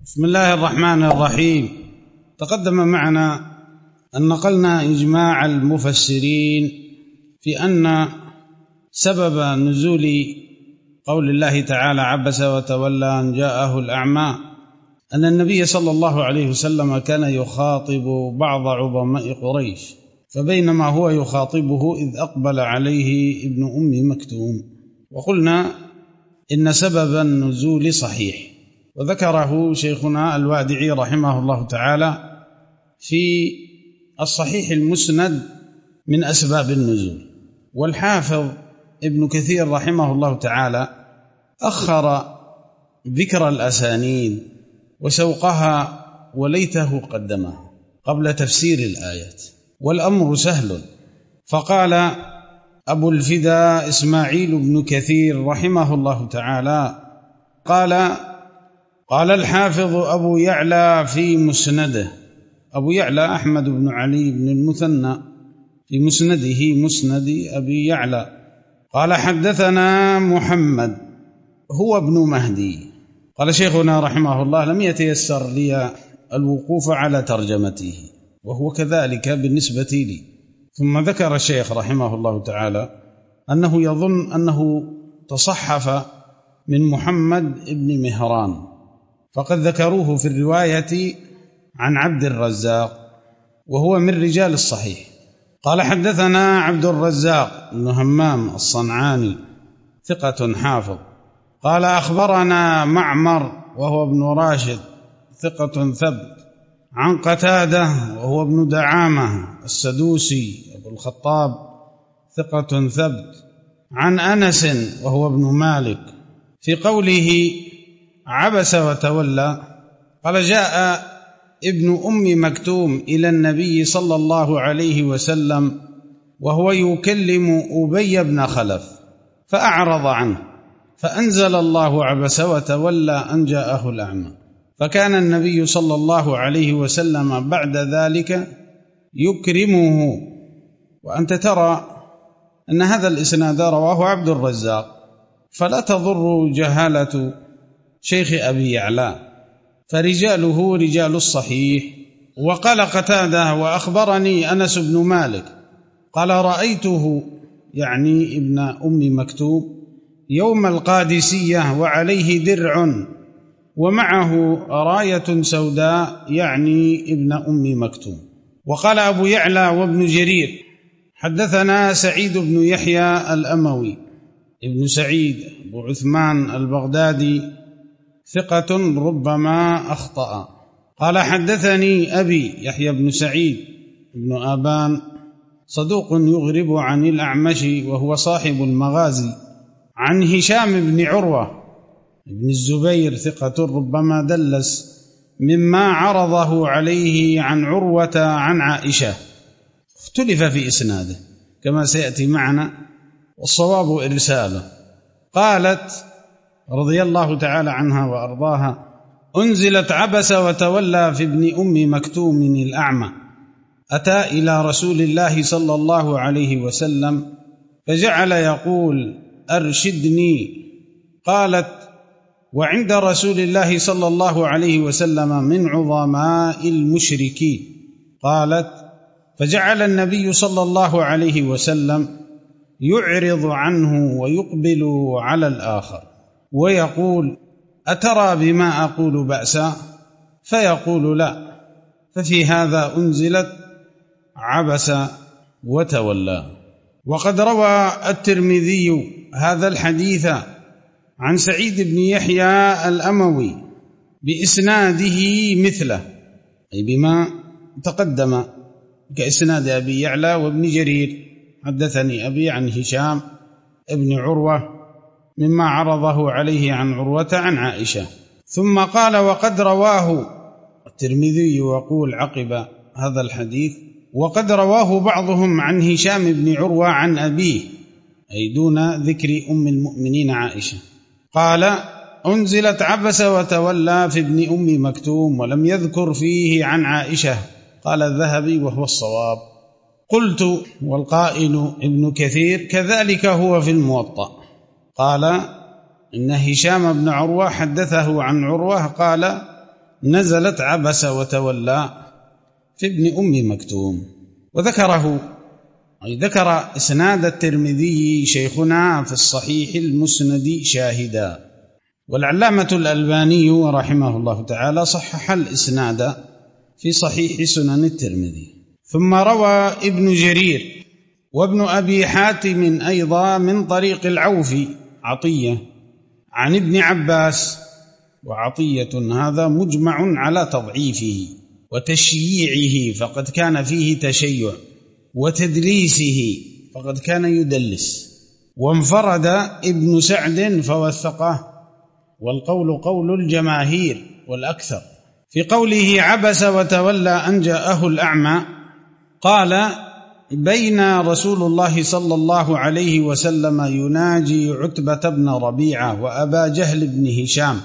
بسم الله الرحمن الرحيم. تقدم معنا أن نقلنا إجماع المفسرين في أن سبب نزول قول الله تعالى عبس وتولى أن جاءه الأعمى أن النبي صلى الله عليه وسلم كان يخاطب بعض عظماء قريش، فبينما هو يخاطبه إذ أقبل عليه ابن أم مكتوم. وقلنا إن سبب النزول صحيح، وذكره شيخنا الوادعي رحمه الله تعالى في الصحيح المسند من أسباب النزول. والحافظ ابن كثير رحمه الله تعالى أخر ذكر الأسانيد وسوقها وليته قدمها قبل تفسير الآيات، والأمر سهل. فقال أبو الفدا إسماعيل بن كثير رحمه الله تعالى قال الحافظ أبو يعلى في مسنده، أبو يعلى أحمد بن علي بن المثنى في مسنده مسند أبي يعلى قال حدثنا محمد هو ابن مهدي. قال شيخنا رحمه الله لم يتيسر لي الوقوف على ترجمته، وهو كذلك بالنسبة لي. ثم ذكر الشيخ رحمه الله تعالى أنه يظن أنه تصحف من محمد ابن مهران، فقد ذكروه في الرواية عن عبد الرزاق وهو من رجال الصحيح. قال حدثنا عبد الرزاق بن همام الصنعاني ثقة حافظ قال أخبرنا معمر وهو ابن راشد ثقة ثبت عن قتادة وهو ابن دعامة السدوسي أبو الخطاب ثقة ثبت عن أنس وهو ابن مالك في قوله عبس وتولى. قال جاء ابن أم مكتوم إلى النبي صلى الله عليه وسلم وهو يكلم أبي بن خلف فأعرض عنه، فأنزل الله عبس وتولى أن جاءه الأعمى، فكان النبي صلى الله عليه وسلم بعد ذلك يكرمه. وأنت ترى أن هذا الإسناد رواه عبد الرزاق، فلا تضر جهالة شيخ أبي يعلى، فرجاله رجال الصحيح. وقال قتادة وأخبرني أنس بن مالك قال رأيته يعني ابن أم مكتوم يوم القادسية وعليه درع ومعه راية سوداء يعني ابن أم مكتوم. وقال أبو يعلى وابن جرير حدثنا سعيد بن يحيى الأموي ابن سعيد أبو عثمان البغدادي ثقة ربما أخطأ. قال حدثني أبي يحيى بن سعيد بن آبان صدوق يغرب عن الأعمش وهو صاحب المغازي، عن هشام بن عروة ابن الزبير ثقة ربما دلس مما عرضه عليه عن عروة عن عائشة، اختلف في إسناده كما سيأتي معنا، والصواب إرساله. قالت رضي الله تعالى عنها وأرضاها أنزلت عبس وتولى في ابن أم مكتوم الأعمى، أتى إلى رسول الله صلى الله عليه وسلم فجعل يقول أرشدني. قالت وعند رسول الله صلى الله عليه وسلم من عظماء المشركين. قالت فجعل النبي صلى الله عليه وسلم يعرض عنه ويقبل على الآخر ويقول أترى بما أقول بأسا؟ فيقول لا. ففي هذا أنزلت عبس وتولى. وقد روى الترمذي هذا الحديث عن سعيد بن يحيى الأموي بإسناده مثله، أي بما تقدم كإسناد أبي يعلى وابن جرير حدثني أبي عن هشام ابن عروة مما عرضه عليه عن عروة عن عائشة. ثم قال وقد رواه الترمذي يقول عقب هذا الحديث وقد رواه بعضهم عن هشام بن عروة عن أبيه، أي دون ذكر أم المؤمنين عائشة. قال أنزلت عبس وتولى في ابن أم مكتوم ولم يذكر فيه عن عائشة. قال الذهبي وهو الصواب. قلت والقائل ابن كثير كذلك هو في الموطأ. قال إن هشام بن عروة حدثه عن عروة قال نزلت عبس وتولى في ابن أم مكتوم. وذكره أي ذكر إسناد الترمذي شيخنا في الصحيح المسند شاهدا. والعلامة الألباني رحمه الله تعالى صحح الإسناد في صحيح سنن الترمذي. ثم روى ابن جرير وابن أبي حاتم أيضا من طريق العوف عطية عن ابن عباس، وعطية هذا مجمع على تضعيفه وتشييعه فقد كان فيه تشيع، وتدليسه فقد كان يدلس، وانفرد ابن سعد فوثقه، والقول قول الجماهير والأكثر. في قوله عبس وتولى أن جاءه الأعمى قال: بين رسول الله صلى الله عليه وسلم يناجي عتبة بن ربيعة وأبا جهل بن هشام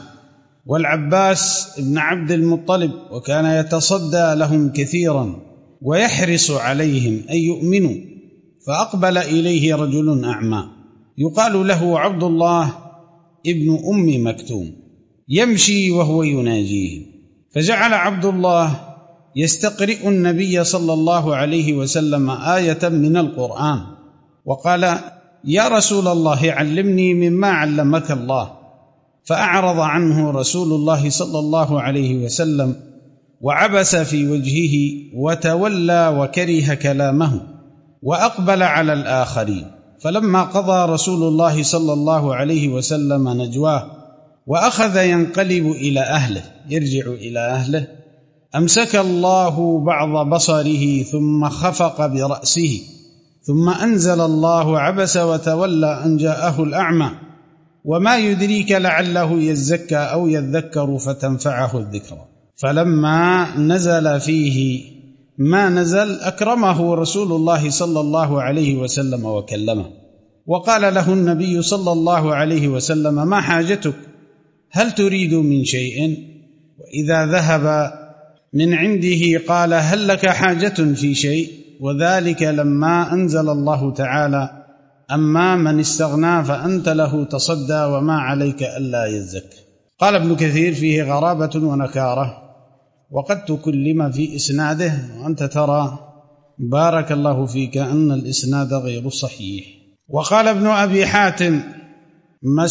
والعباس بن عبد المطلب، وكان يتصدى لهم كثيرا ويحرص عليهم أن يؤمنوا، فأقبل إليه رجل أعمى يقال له عبد الله ابن أم مكتوم يمشي وهو يناجيه، فجعل عبد الله يستقرئ النبي صلى الله عليه وسلم آية من القرآن، وقال: يا رسول الله علمني مما علمك الله. فأعرض عنه رسول الله صلى الله عليه وسلم وعبس في وجهه وتولى وكره كلامه، وأقبل على الآخرين. فلما قضى رسول الله صلى الله عليه وسلم نجواه وأخذ ينقلب إلى أهله يرجع إلى أهله، أمسك الله بعض بصره ثم خفق برأسه، ثم أنزل الله عبس وتولى أن جاءه الأعمى وما يدريك لعله يزكى أو يذكر فتنفعه الذكرى. فلما نزل فيه ما نزل أكرمه رسول الله صلى الله عليه وسلم وكلمه، وقال له النبي صلى الله عليه وسلم: ما حاجتك؟ هل تريد من شيء؟ وإذا ذهب من عنده قال: هل لك حاجة في شيء؟ وذلك لما أنزل الله تعالى: أما من استغنى فأنت له تصدى وما عليك ألا يزكى. قال ابن كثير: فيه غرابة ونكارة، وقد تكلم في إسناده، وأنت ترى بارك الله فيك أن الإسناد غير صحيح. وقال ابن أبي حاتم: ما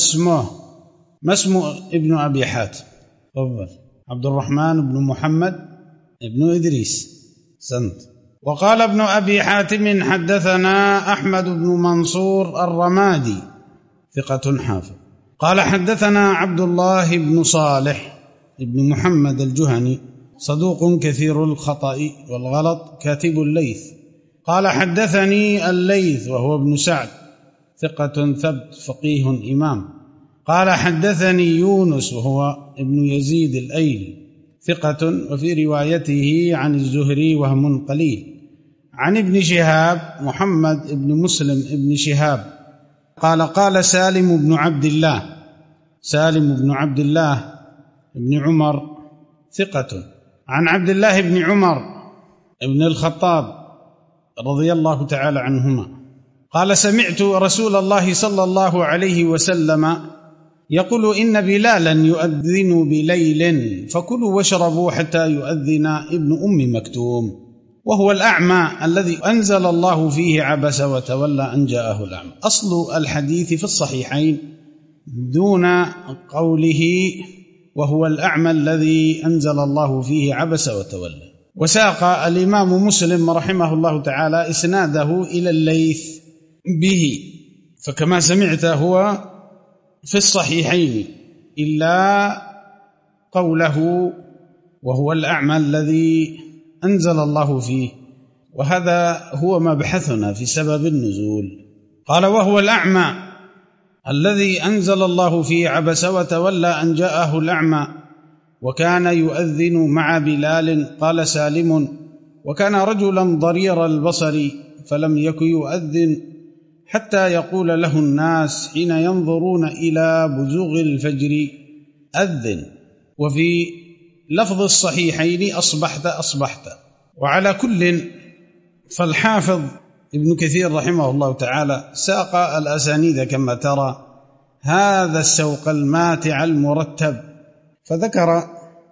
اسم ابن أبي حاتم؟ تفضل. عبد الرحمن بن محمد ابن إدريس سنت. وقال ابن أبي حاتم: حدثنا أحمد بن منصور الرمادي ثقة حافظ. قال: حدثنا عبد الله بن صالح بن محمد الجهني صدوق كثير الخطأ والغلط كاتب الليث. قال: حدثني الليث وهو ابن سعد ثقة ثبت فقيه إمام. قال: حدثني يونس وهو ابن يزيد الأيلي ثقة، وفي روايته عن الزهري وهم قليل. عن ابن شهاب محمد بن مسلم ابن شهاب قال: قال سالم بن عبد الله بن عمر ثقة، عن عبد الله بن عمر بن الخطاب رضي الله تعالى عنهما قال: سمعت رسول الله صلى الله عليه وسلم يقول: إن بلالا يؤذن بليل فكلوا واشربوا حتى يؤذن ابن أم مكتوم، وهو الأعمى الذي أنزل الله فيه عبس وتولى أن جاءه الأعمى. أصل الحديث في الصحيحين دون قوله وهو الأعمى الذي أنزل الله فيه عبس وتولى. وساق الإمام مسلم رحمه الله تعالى إسناده إلى الليث به، فكما سمعت هو في الصحيحين إلا قوله وهو الأعمى الذي أنزل الله فيه، وهذا هو مبحثنا في سبب النزول. قال: وهو الأعمى الذي أنزل الله فيه عبس وتولى أن جاءه الأعمى وكان يؤذن مع بلال. قال سالم: وكان رجلا ضرير البصر فلم يكن يؤذن حتى يقول له الناس حين ينظرون إلى بزوغ الفجر: أذن. وفي لفظ الصحيحين: أصبحت. وعلى كل فالحافظ ابن كثير رحمه الله تعالى ساق الأسانيد كما ترى هذا السوق الماتع المرتب، فذكر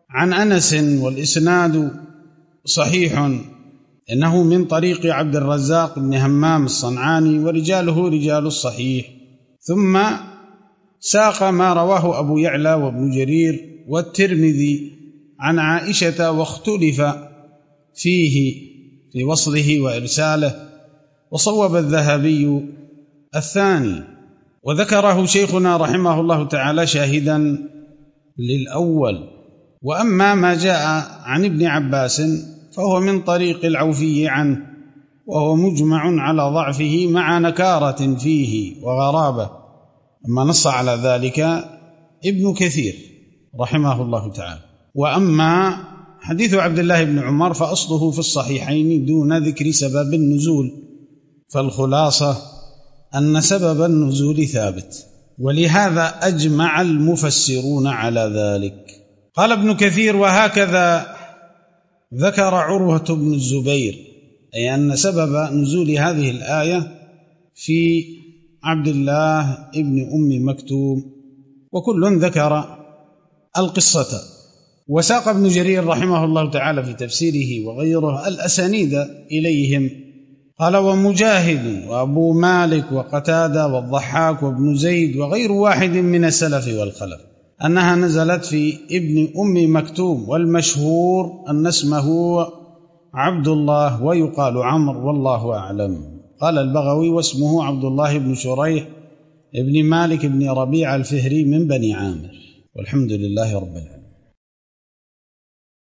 عن أنس والإسناد صحيح، إنه من طريق عبد الرزاق بن همام الصنعاني ورجاله رجال الصحيح. ثم ساق ما رواه أبو يعلى وابن جرير والترمذي عن عائشة، واختلف فيه في وصله وإرساله، وصوب الذهبي الثاني، وذكره شيخنا رحمه الله تعالى شاهدا للأول. وأما ما جاء عن ابن عباس فهو من طريق العوفي عنه، وهو مجمع على ضعفه مع نكارة فيه وغرابة، أما نص على ذلك ابن كثير رحمه الله تعالى. وأما حديث عبد الله بن عمر فأصله في الصحيحين دون ذكر سبب النزول، فالخلاصة أن سبب النزول ثابت، ولهذا أجمع المفسرون على ذلك. قال ابن كثير: وهكذا ذكر عروة بن الزبير، أي أن سبب نزول هذه الآية في عبد الله ابن أم مكتوم، وكل ذكر القصة. وساق ابن جرير رحمه الله تعالى في تفسيره وغيره الأسانيد إليهم. قال: ومجاهد وأبو مالك وقتادة والضحاك وابن زيد وغير واحد من السلف والخلف أنها نزلت في ابن أم مكتوم، والمشهور أن اسمه عبد الله ويقال عمرو، والله أعلم. قال البغوي: واسمه عبد الله بن شريح ابن مالك بن ربيع الفهري من بني عامر. والحمد لله رب العالمين.